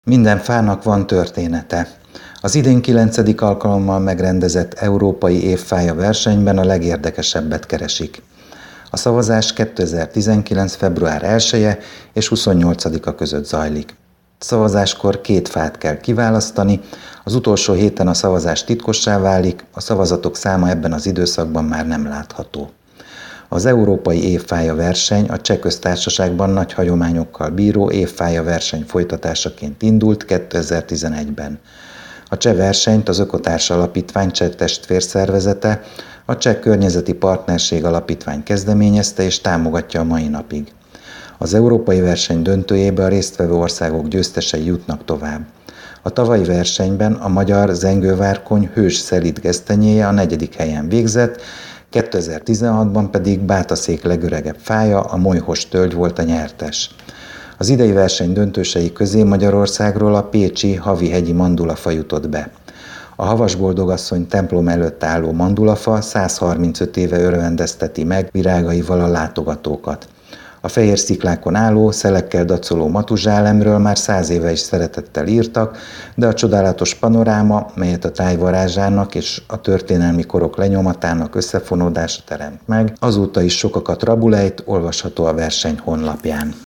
Minden fának van története. Az idén 9. alkalommal megrendezett Európai Évfája versenyben a legérdekesebbet keresik. A szavazás 2019. február 1-e és 28-a között zajlik. Szavazáskor 2 fát kell kiválasztani, az utolsó héten a szavazás titkossá válik, a szavazatok száma ebben az időszakban már nem látható. Az Európai Évfája verseny a Cseh Köztársaságban nagy hagyományokkal bíró évfája verseny folytatásaként indult 2011-ben. A cseh versenyt az Ökotárs Alapítvány cseh testvérszervezete, a Cseh Környezeti Partnerség Alapítvány kezdeményezte és támogatja a mai napig. Az európai verseny döntőjébe a résztvevő országok győztesei jutnak tovább. A tavalyi versenyben a magyar zengővárkony hős szelíd gesztenyéje a 4. helyen végzett, 2016-ban pedig Bátaszék legöregebb fája, a molyhos tölgy volt a nyertes. Az idei verseny döntősei közé Magyarországról a pécsi Havi-hegyi mandulafa jutott be. A Havasboldogasszony templom előtt álló mandulafa 135 éve örvendezteti meg virágaival a látogatókat. A fehér sziklákon álló, szelekkel dacoló matuzsálemről már 100 éve is szeretettel írtak, de a csodálatos panoráma, melyet a táj varázsának és a történelmi korok lenyomatának összefonódása teremt meg, azóta is sokakat rabul ejt, olvasható a verseny honlapján.